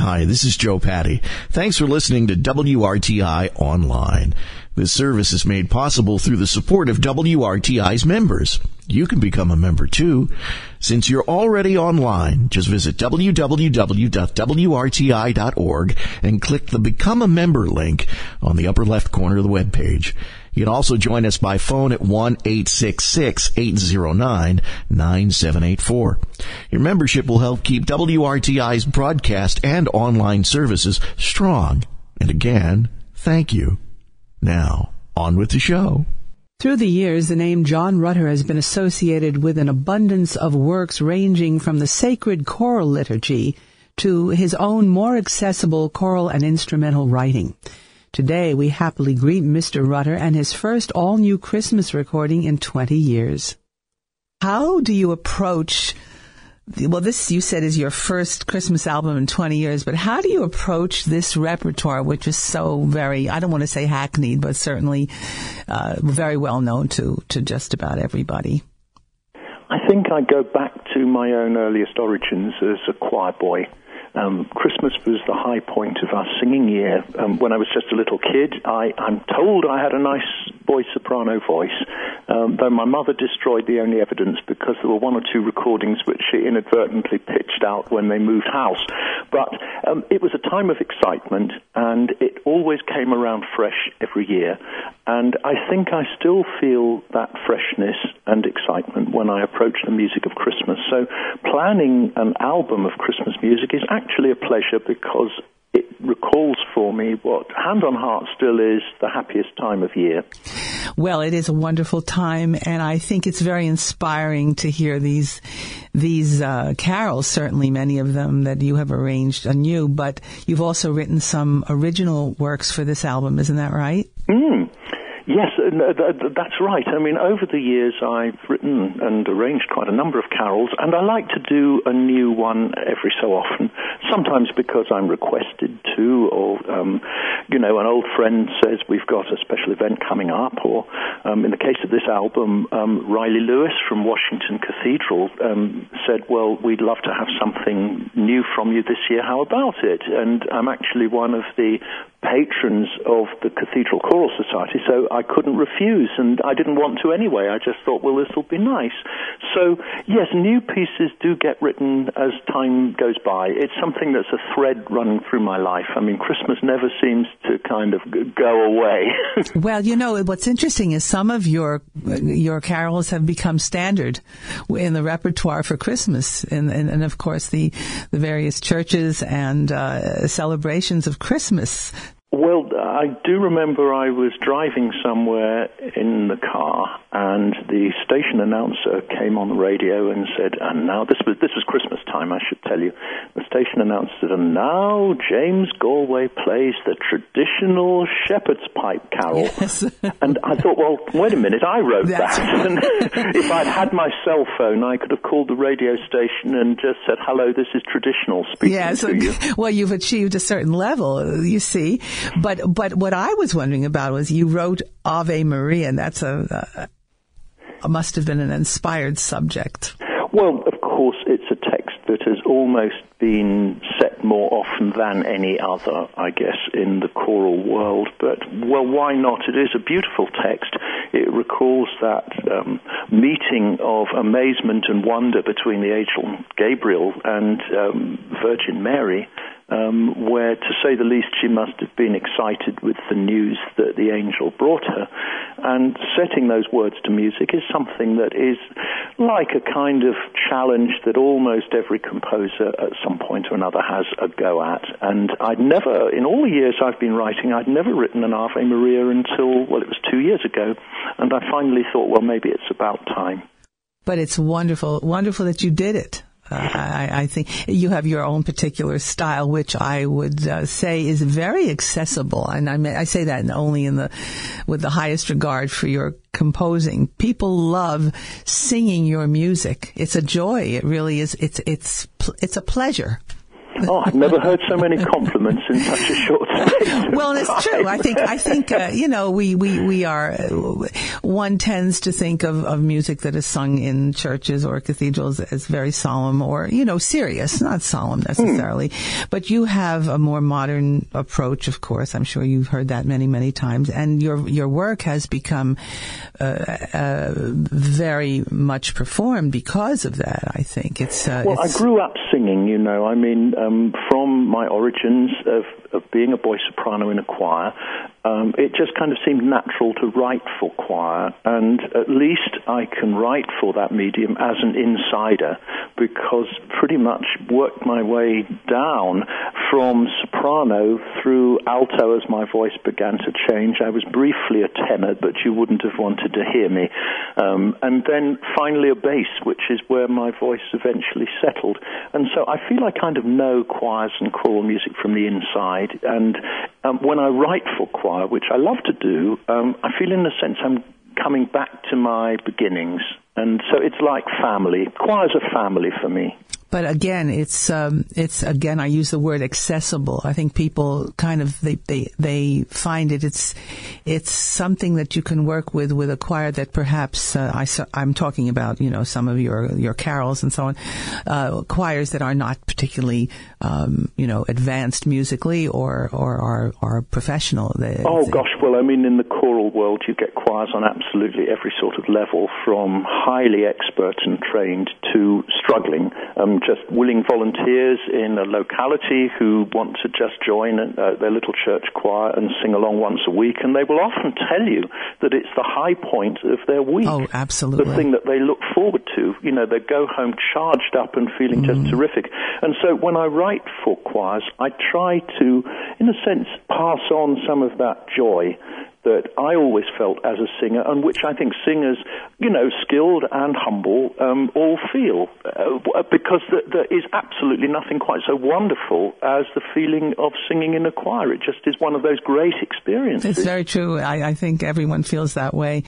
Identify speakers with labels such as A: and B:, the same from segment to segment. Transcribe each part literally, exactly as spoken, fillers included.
A: Hi, this is Joe Patty. Thanks for listening to W R T I Online. This service is made possible through the support of W R T I's members. You can become a member, too. Since you're already online, just visit w w w dot w r t i dot org and click the Become a Member link on the upper left corner of the webpage. You can also join us by phone at one eight six six, eight zero nine, nine seven eight four. Your membership will help keep W R T I's broadcast and online services strong. And again, thank you. Now, on with the show.
B: Through the years, the name John Rutter has been associated with an abundance of works ranging from the sacred choral liturgy to his own more accessible choral and instrumental writing. Today, we happily greet Mister Rutter and his first all-new Christmas recording in twenty years. How do you approach, well, this you said is your first Christmas album in twenty years, but how do you approach this repertoire, which is so very, I don't want to say hackneyed, but certainly uh, very well known to, to just about everybody?
C: I think I go back to my own earliest origins as a choir boy. Um, Christmas was the high point of our singing year. Um, when I was just a little kid, I, I'm told I had a nice boy soprano voice, um, though my mother destroyed the only evidence because there were one or two recordings which she inadvertently pitched out when they moved house. But um, it was a time of excitement, and it always came around fresh every year. And I think I still feel that freshness and excitement when I approach the music of Christmas. So planning an album of Christmas music is actually a pleasure because it recalls for me what, hand on heart, still is the happiest time of year.
B: Well, it is a wonderful time, and I think it's very inspiring to hear these these uh, carols, certainly many of them that you have arranged anew, but you've also written some original works for this album, isn't that right?
C: Mm. Yes, that's right. I mean, over the years, I've written and arranged quite a number of carols, and I like to do a new one every so often, sometimes because I'm requested to, or, um, you know, an old friend says we've got a special event coming up, or um, in the case of this album, um, Riley Lewis from Washington Cathedral um, said, well, we'd love to have something new from you this year. How about it? And I'm actually one of the patrons of the Cathedral Choral Society, so I couldn't refuse, and I didn't want to anyway. I just thought, well, this will be nice. So, yes, new pieces do get written as time goes by. It's something that's a thread running through my life. I mean, Christmas never seems to kind of go away.
B: Well, you know, what's interesting is some of your your carols have become standard in the repertoire for Christmas, and, and, and of course, the, the various churches and uh, celebrations of Christmas.
C: Well, I do remember I was driving somewhere in the car, and the station announcer came on the radio and said, and now, this was this was Christmas time, I should tell you. The station announcer said, and now James Galway plays the traditional shepherd's pipe carol. Yes. And I thought, well, wait a minute, I wrote That's that. And if I'd had my cell phone, I could have called the radio station and just said, hello, this is traditional speaking
B: yes.
C: to you.
B: Well, you've achieved a certain level, you see. But but what I was wondering about was you wrote Ave Maria, and that's a, a must have been an inspired subject.
C: Well, of course, it's a text that has almost been set more often than any other, I guess, in the choral world. But, well, why not? It is a beautiful text. It recalls that um, meeting of amazement and wonder between the angel Gabriel and um, Virgin Mary, um, where, to say the least, she must have been excited with the news that the angel brought her. And setting those words to music is something that is like a kind of challenge that almost every composer at some point or another has a go at. And I'd never, in all the years I've been writing, I'd never written an Ave Maria until, well, it was two years ago. And I finally thought, well, maybe it's about time.
B: But it's wonderful, wonderful that you did it. Uh, I, I think you have your own particular style, which I would uh, say is very accessible, and I, mean, I say that only in the with the highest regard for your composing. People love singing your music. It's a joy. It really is. It's it's it's a pleasure.
C: Oh, I've never heard so many compliments in such a short space.
B: Well, it's true. I think, I think, uh, you know, we, we, we are, uh, one tends to think of, of music that is sung in churches or cathedrals as very solemn or, you know, serious, not solemn necessarily. Hmm. But you have a more modern approach, of course. I'm sure you've heard that many, many times. And your, your work has become, uh, uh, very much performed because of that, I think. It's, uh,
C: well,
B: it's,
C: I grew up singing, you know, I mean, um, from my origins of, of being a boy soprano in a choir, um, it just kind of seemed natural to write for choir, and at least I can write for that medium as an insider, because pretty much worked my way down from soprano through alto as my voice began to change. I was briefly a tenor, but you wouldn't have wanted to hear me. Um, and then finally a bass, which is where my voice eventually settled. And so I feel I kind of know choirs and choral music from the inside. And um, when I write for choir, which I love to do, um, I feel in a sense I'm coming back to my beginnings. And so it's like family. Choir's a family for me.
B: But again, it's, um, it's, again, I use the word accessible. I think people kind of, they, they, they find it, it's, it's something that you can work with, with a choir that perhaps, uh, I, I'm talking about, you know, some of your, your carols and so on, uh, choirs that are not particularly, um, you know, advanced musically or, or are, are professional. They,
C: oh gosh, well, I mean, in the choral world, you get choirs on absolutely every sort of level, from highly expert and trained to struggling. Um, just willing volunteers in a locality who want to just join uh, their little church choir and sing along once a week, and they will often tell you that it's the high point of their week.
B: Oh, absolutely.
C: The thing that they look forward to. You know, they go home charged up and feeling mm. just terrific. And so when I write for choirs, I try to, in a sense, pass on some of that joy that I always felt as a singer, and which I think singers, you know, skilled and humble, um, all feel, uh, because th- there is absolutely nothing quite so wonderful as the feeling of singing in a choir. It just is one of those great experiences.
B: It's very true. I, I think everyone feels that way.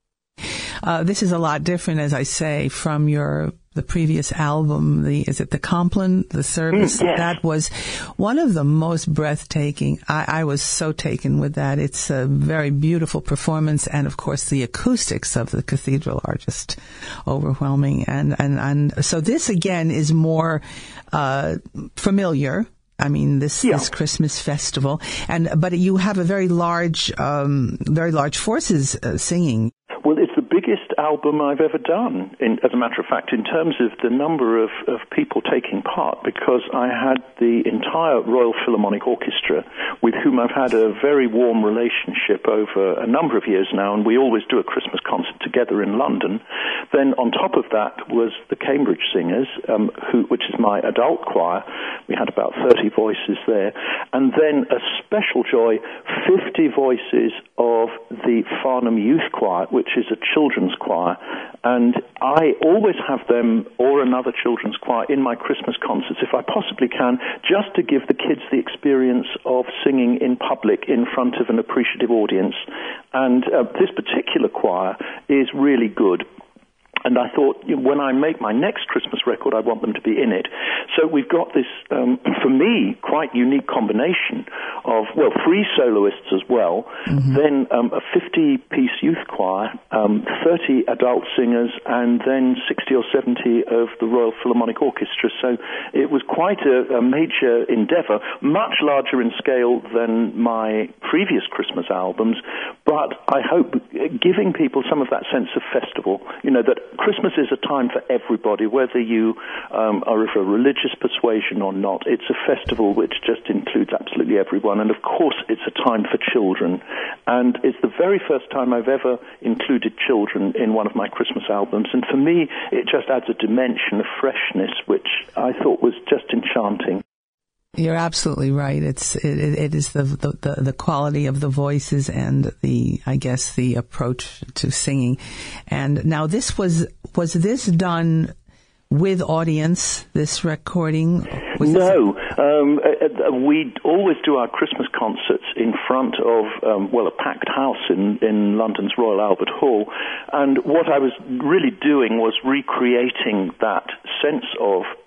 B: Uh, this is a lot different, as I say, from your the previous album. The is it the Compline, the Service?
C: Mm, yes.
B: That was one of the most breathtaking. I, I was so taken with that. It's a very beautiful performance, and of course the acoustics of the cathedral are just overwhelming. And and and so this again is more uh, familiar. I mean, this,
C: yeah.
B: this Christmas festival, and but you have a very large, um, very large forces uh, singing.
C: Well, it's the biggest album I've ever done, in, as a matter of fact, in terms of the number of, of people taking part, because I had the entire Royal Philharmonic Orchestra, with whom I've had a very warm relationship over a number of years now, and we always do a Christmas concert together in London. Then on top of that was the Cambridge Singers, um, who, which is my adult choir. We had about thirty voices there. And then a special joy, fifty voices of the Farnham Youth Choir, which is a children's choir. And I always have them or another children's choir in my Christmas concerts, if I possibly can, just to give the kids the experience of singing in public in front of an appreciative audience. And uh, this particular choir is really good. And I thought, you know, when I make my next Christmas record, I want them to be in it. So we've got this, um, for me, quite unique combination of, well, three soloists as well, mm-hmm. then um, a fifty-piece youth choir, um, thirty adult singers, and then sixty or seventy of the Royal Philharmonic Orchestra. So it was quite a, a major endeavor, much larger in scale than my previous Christmas albums, but I hope giving people some of that sense of festival, you know, that Christmas is a time for everybody, whether you um, are of a religious persuasion or not. It's a festival which just includes absolutely everyone, and of course it's a time for children. And it's the very first time I've ever included children in one of my Christmas albums, and for me it just adds a dimension of freshness which I thought was just enchanting.
B: You're absolutely right. It's it, it is the, the the quality of the voices and the I guess the approach to singing. And now this was was this done with audience? This recording? Was
C: no, this... um, uh, we always do our Christmas concerts in front of um, well a packed house in in London's Royal Albert Hall. And what I was really doing was recreating that sense of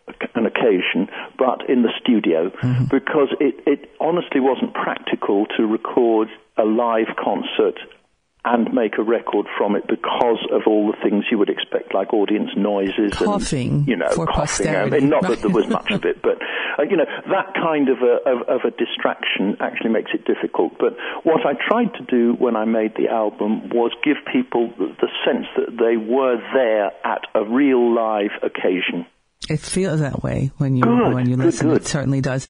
C: an occasion, but in the studio, mm-hmm. because it, it honestly wasn't practical to record a live concert and make a record from it because of all the things you would expect, like audience noises
B: coughing,
C: and, you know,
B: for
C: coughing.
B: posterity.
C: I mean, not
B: right.
C: that there was much of it, but, uh, you know, that kind of a, of, of a distraction actually makes it difficult. But what I tried to do when I made the album was give people the, the sense that they were there at a real live occasion.
B: It feels that way when you,
C: good,
B: when you
C: good,
B: listen.
C: Good.
B: It certainly does.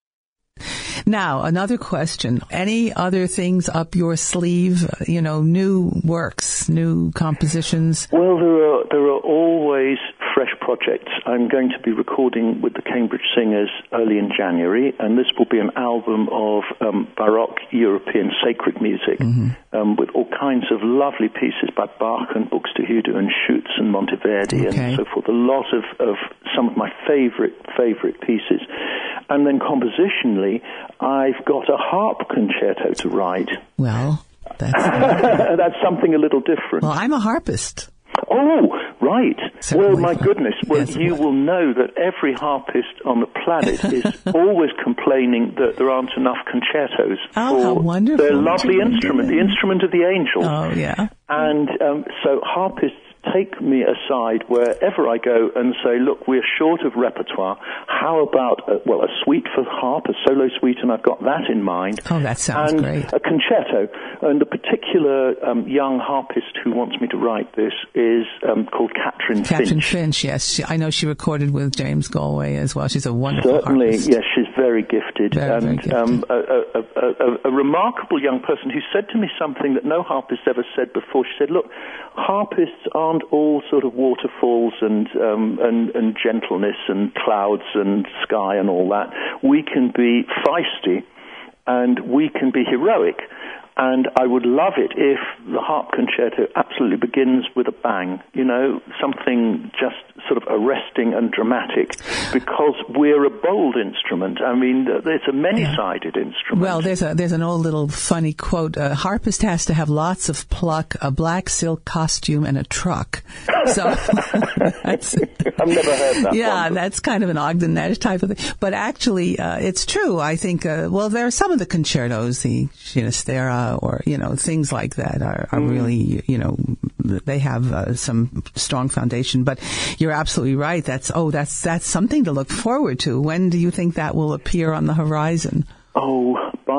B: Now, another question. Any other things up your sleeve, you know, new works, new compositions?
C: Well, there are there are always fresh projects. I'm going to be recording with the Cambridge Singers early in January, and this will be an album of um, Baroque European sacred music, mm-hmm. um, with all kinds of lovely pieces by Bach and Buxtehude and Schütz and Monteverdi okay. and so forth. A lot of, of some of my favorite, favorite pieces. And then compositionally, I've got a harp concerto to write.
B: Well, that's...
C: that's something a little different.
B: Well, I'm a harpist.
C: Oh, right.
B: Certainly.
C: Well, my goodness. Well,
B: yes,
C: you will know that every harpist on the planet is always complaining that there aren't enough concertos
B: oh,
C: for
B: how wonderful.
C: their lovely instrument, the instrument of the angels.
B: Oh, yeah.
C: And um, so harpists take me aside wherever I go and say, look, we're short of repertoire. How about, a, well, a suite for harp, a solo suite, and I've got that in mind.
B: Oh, that sounds
C: and
B: great.
C: A concerto. And a particular um, young harpist who wants me to write this is um, called Catherine Finch.
B: Catherine Finch, yes. She, I know she recorded with James Galway as well. She's a wonderful
C: Certainly,
B: harpist.
C: yes, she's very gifted.
B: Very,
C: and
B: very gifted.
C: Um, a, a, a, a, a remarkable young person who said to me something that no harpist ever said before. She said, look, harpists aren't all sort of waterfalls and, um, and and gentleness and clouds and sky and all that. We can be feisty and we can be heroic. And I would love it if the harp concerto absolutely begins with a bang, you know, something just sort of arresting and dramatic, because we're a bold instrument. I mean, it's a many-sided instrument.
B: Well, there's a there's an old little funny quote. A harpist has to have lots of pluck, a black silk costume, and a truck. So that's,
C: I've never heard that.
B: Yeah,
C: one,
B: that's kind of an Ogden Nash type of thing. But actually, uh, it's true. I think, uh, well, there are some of the concertos, the Ginastera, or, you know, things like that are, are mm. really, you know, they have uh, some strong foundation. But you're absolutely right. That's, oh, that's, that's something to look forward to. When do you think that will appear on the horizon?
C: Oh,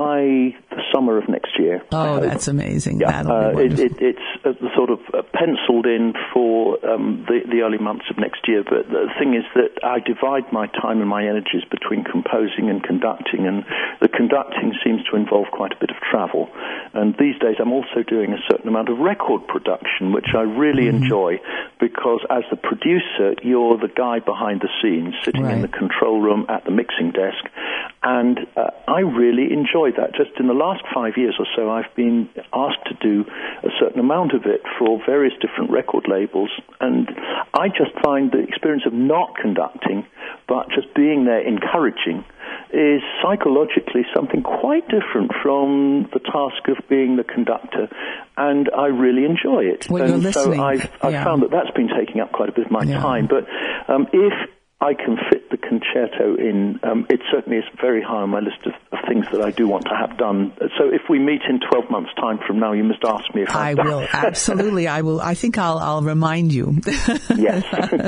C: by the summer of next year.
B: Oh, that's amazing.
C: Yeah,
B: That'll
C: uh,
B: be wonderful.
C: it, it, it's uh, sort of uh, penciled in for um, the, the early months of next year. But the thing is that I divide my time and my energies between composing and conducting, and the conducting seems to involve quite a bit of travel. And these days I'm also doing a certain amount of record production, which I really mm-hmm. enjoy, because as the producer, you're the guy behind the scenes, sitting right. in the control room at the mixing desk. And uh, I really enjoy that. Just in the last five years or so, I've been asked to do a certain amount of it for various different record labels. And I just find the experience of not conducting, but just being there encouraging, is psychologically something quite different from the task of being the conductor, and I really enjoy it.
B: Well,
C: and
B: you're
C: so
B: listening.
C: I've, I've
B: yeah.
C: found that that's been taking up quite a bit of my
B: yeah.
C: time. But um, if I can fit the concerto in, um, it certainly is very high on my list of, of things that I do want to have done. So if we meet in twelve months' time from now, you must ask me if
B: I
C: I've done.
B: will. Absolutely, I will. I think I'll, I'll remind you.
C: Yes.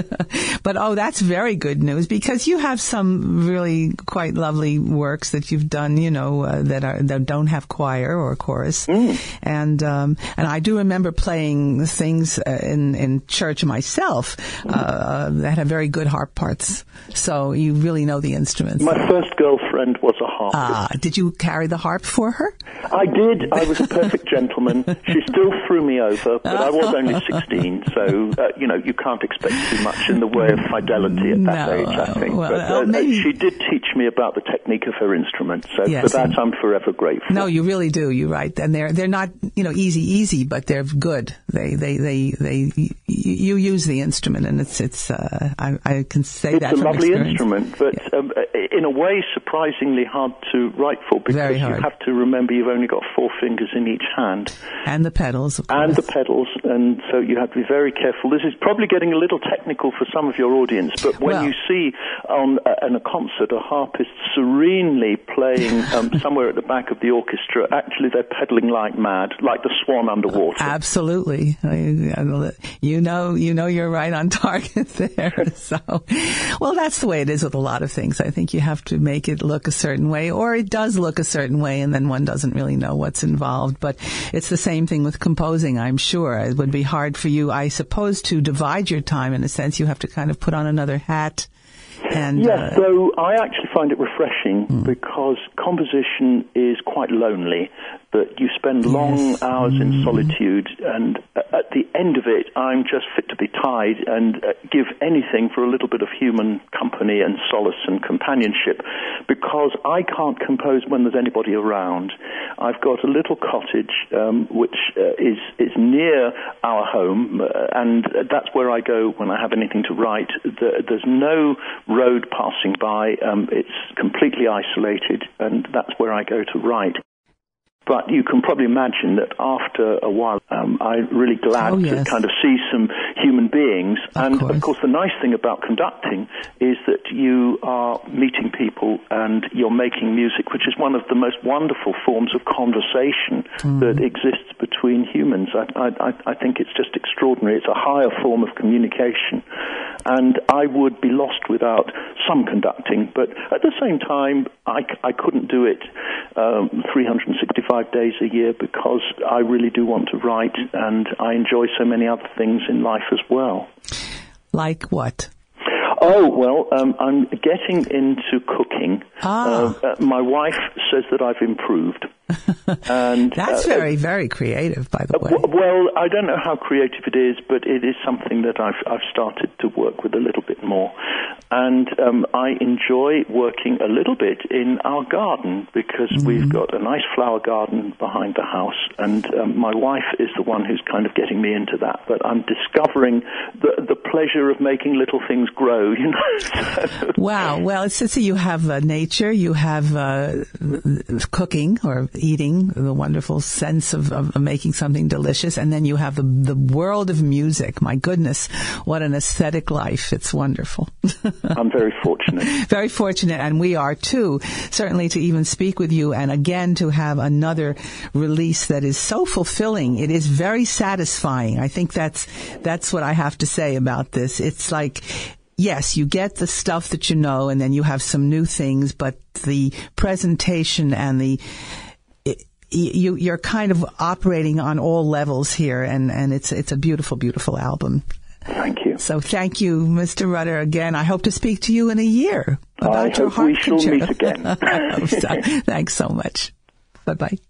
B: But, oh, that's very good news, because you have some really quite lovely works that you've done, you know, uh, that are that don't have choir or chorus.
C: Mm.
B: And um, and I do remember playing things uh, in, in church myself uh, that have very good harp parts. So you really know the instruments.
C: My first girlfriend was a harpist.
B: Ah, did you carry the harp for her?
C: I did. I was a perfect gentleman. She still threw me over, but I was only sixteen, so, uh, you know, you can't expect too much in the way of fidelity at that
B: no,
C: age, I think.
B: well,
C: but uh,
B: maybe...
C: she did teach me about the technique of her instrument, so
B: yes,
C: for that I'm forever grateful.
B: No, you really do. You're right. And they're, they're not, you know, easy, easy, but they're good. They, they, they, they, you, you use the instrument, and it's it's. Uh, I, I can say
C: it's
B: that from
C: It's a lovely
B: experience.
C: instrument, but
B: yeah.
C: um, in a way, surprisingly hard to write for because
B: Very hard.
C: you have to remember you've only got four fingers in each hand,
B: and the pedals, of course.
C: and the pedals, and so you have to be very careful. This is probably getting a little technical for some of your audience, but when
B: well,
C: you see on a, in a concert a harpist serenely playing um, somewhere at the back of the orchestra, actually they're pedaling like mad, like the swan underwater.
B: Absolutely. You know, you know you're right on target there. So, well, that's the way it is with a lot of things. I think you have to make it look a certain way, or it does look a certain way, and then one doesn't really know what's involved. But it's the same thing with composing, I'm sure. It would be hard for you, I suppose, to divide your time in a sense. You have to kind of put on another hat. And,
C: yes,
B: uh,
C: so I actually find it refreshing mm. because composition is quite lonely, but you spend long
B: yes.
C: hours
B: mm.
C: in solitude, and at the end of it, I'm just fit to be tied and uh, give anything for a little bit of human company and solace and companionship, because I can't compose when there's anybody around. I've got a little cottage um, which uh, is, is near our home, uh, and that's where I go when I have anything to write. The, there's no road passing by. Um, it's completely isolated, and that's where I go to write. But you can probably imagine that after a while, um, I'm really glad
B: oh, yes.
C: to kind of see some human beings.
B: Of
C: and,
B: course.
C: of course, the nice thing about conducting is that you are meeting people and you're making music, which is one of the most wonderful forms of conversation mm. that exists between humans. I, I, I think it's just extraordinary. It's a higher form of communication. And I would be lost without some conducting. But at the same time, I, I couldn't do it um, three hundred sixty-five days a year because I really do want to write, and I enjoy so many other things in life as well.
B: Like what?
C: Oh, well, um, I'm getting into cooking.
B: Ah.
C: Uh, uh, my wife says that I've improved. And
B: That's
C: uh,
B: very, very creative, by the way.
C: Uh, well, I don't know how creative it is, but it is something that I've I've started to work with a little bit more. And um, I enjoy working a little bit in our garden because mm-hmm. we've got a nice flower garden behind the house, and um, my wife is the one who's kind of getting me into that. But I'm discovering the the pleasure of making little things grow, you know. So.
B: Wow. Well, it's so you have uh, nature, you have uh, cooking or eating, the wonderful sense of, of making something delicious, and then you have the the world of music. My goodness, what an aesthetic life. It's wonderful.
C: I'm very fortunate.
B: Very fortunate, and we are too, certainly, to even speak with you, and again to have another release that is so fulfilling. It is very satisfying. I think that's that's what I have to say about this. It's like, yes, you get the stuff that you know, and then you have some new things, but the presentation and the it, you, you're kind of operating on all levels here, and, and it's it's a beautiful, beautiful album.
C: Thank you.
B: So thank you, Mister Rutter, again. I hope to speak to you in a year about
C: I
B: your
C: hope
B: harp
C: we shall
B: concerto.
C: meet again.
B: Thanks so much. Bye-bye.